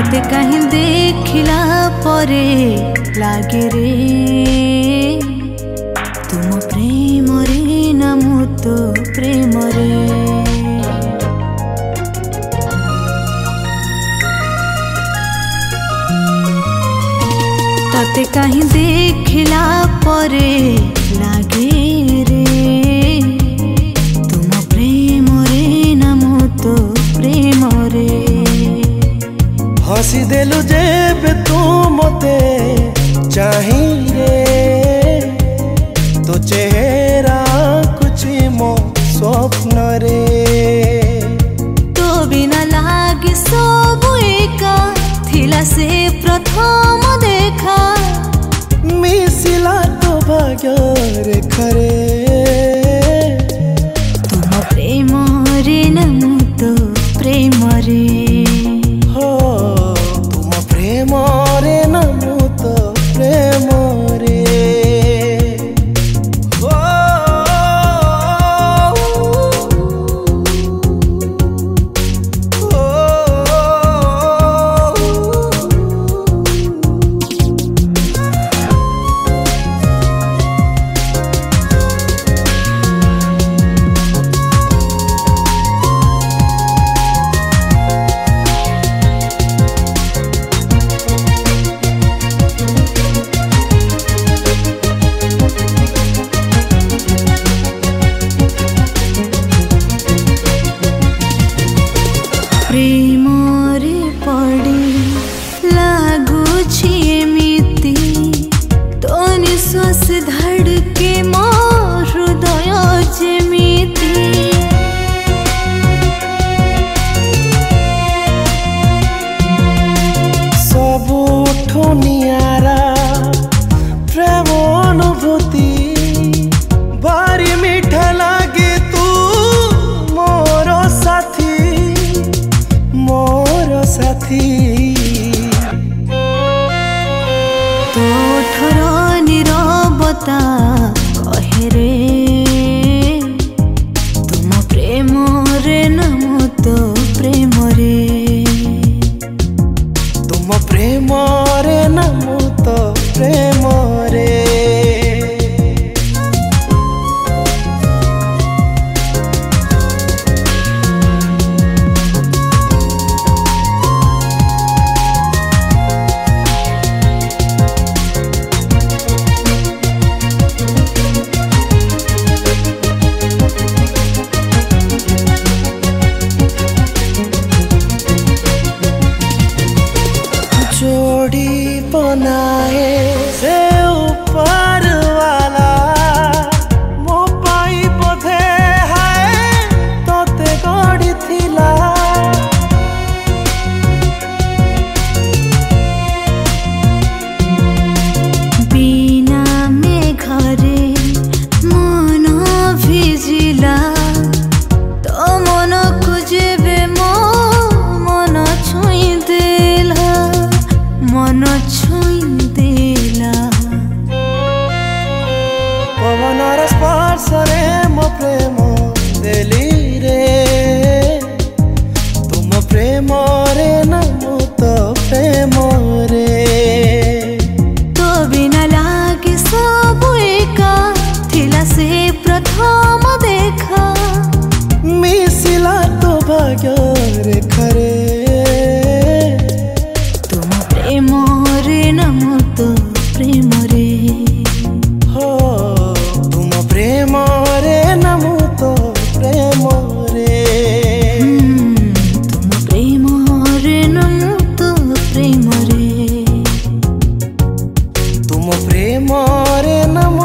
तते कहीं देखिला परे लागे रे तुम प्रेम रे ना मु तो प्रेम रे। तते कहीं देखिला परे लागे रे तुम प्रेम रे ना मु तो प्रेम रे। हसी देलु जेबे तू मते चाही रे तो चेहरा कुछ मो स्वप्न रे। तो बिना लागे सब एका थिला से प्रथम देखा मिसिला तो भाग्य रे खरे तुम प्रेम रे ना मु तो प्रेम रे। प्रेम रे ना मु तो प्रेम रे। प्रेम रे पड़ी लागुछि एमिति तो निश्वास धड़के मो हृदय जेमिति। सबुठु नियारा प्रेम अनुभूति बारी मीठा लागे तू मोर साथी मोर साथी। तो ठर नीरवता कहे रे तुम प्रेम रे ना मु तो प्रेम रे। तुम प्रेम रे ना मु तो प्रेम रे। जोड़ी बनाए से ऊपर वाला मो पाई बोधे है तोते गड़ी थिला। बिना में घरे मन भिजिला तो मन खोजेबे मो मन छुई देला मन छुई देला। पवनर स्पर्श रे मो प्रेम देली रे तुम प्रेम रे ना मु तो प्रेम रे। तो बिना लागे सब एका थिला से प्रथम देखा मिसिला तो भाग्य रे खरे तुम प्रेम रे ना मु तो प्रेम रे। तुम प्रेम रे ना मु तो प्रेम रे। तुम प्रेम रे ना मु तो प्रेम रे। तुम प्रेम रे ना